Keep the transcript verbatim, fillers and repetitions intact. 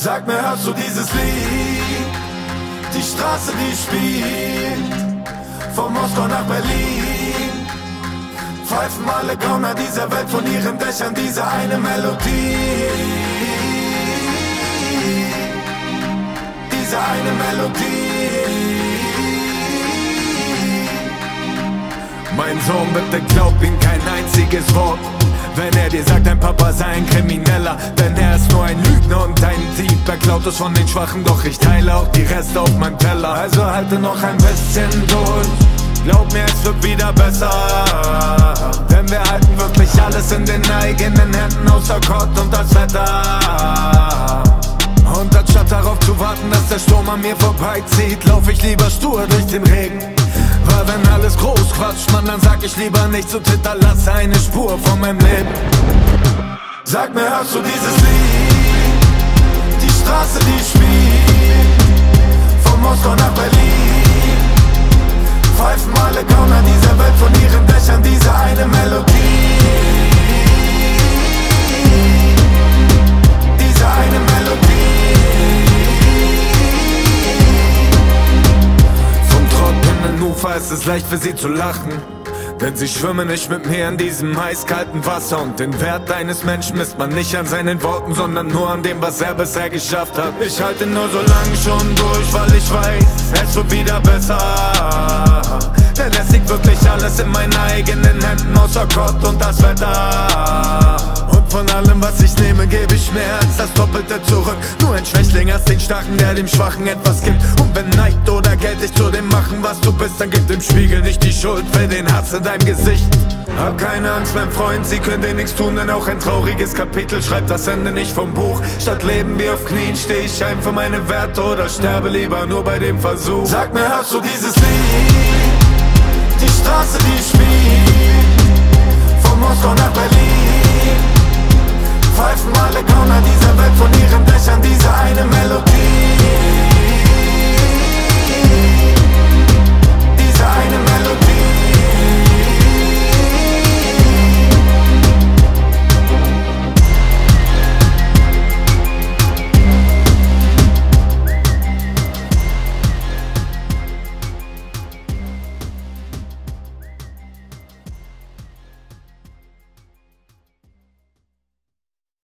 Sag mir, hörst du dieses Lied? Die Straße, die spielt von Moskau nach Berlin. Pfeifen alle Gauner dieser Welt von ihren Dächern diese eine Melodie. Diese eine Melodie. Mein Sohn, bitte glaub ihm kein einziges Wort, wenn er dir sagt, dein Papa sei ein Krimineller. Denn er ist nur ein Lügner und ein Dieb. Er klaut es von den Schwachen, doch ich teile auch die Reste auf meinem Teller. Also halte noch ein bisschen durch, glaub mir, es wird wieder besser. Denn wir halten wirklich alles in den eigenen Händen, außer Gott und das Wetter. Und anstatt darauf zu warten, dass der Sturm an mir vorbeizieht, lauf ich lieber stur durch den Regen. Weil wenn alles groß quatscht, man, dann sag ich lieber nicht zu Twitter, lass eine Spur von meinem Leben. Sag mir, hörst du dieses Lied? Die Straße, die spielt von Moskau nach Berlin. Pfeifen alle Gauner dieser Welt von ihren Dächern diese eine Melodie. Diese eine Melodie. Ufer ist es leicht für sie zu lachen, denn sie schwimmen nicht mit mir in diesem eiskalten Wasser. Und den Wert eines Menschen misst man nicht an seinen Worten, sondern nur an dem, was er bisher geschafft hat. Ich halte nur so lange schon durch, weil ich weiß, es wird wieder besser. Denn es liegt wirklich alles in meinen eigenen Händen, außer Gott und das Wetter. Und von allem, was ich nehme, gebe ich mehr als das Doppelte zurück. Nur ein Schwächling als den Starken, der dem Schwachen etwas gibt. Und wenn Neid oder Geld dich zu dem machen, was du bist, dann gib dem Spiegel nicht die Schuld für den Hass in deinem Gesicht. Hab keine Angst, mein Freund, sie können dir nichts tun, denn auch ein trauriges Kapitel schreibt das Ende nicht vom Buch. Statt leben wie auf Knien, steh ich ein für meine Werte oder sterbe lieber nur bei dem Versuch. Sag mir, hörst du dieses Lied? Die Straße, die spielt von Moskau nach Berlin. Pfeifen alle Gauner dieser Welt von ihren Dächern diese eine Melodie.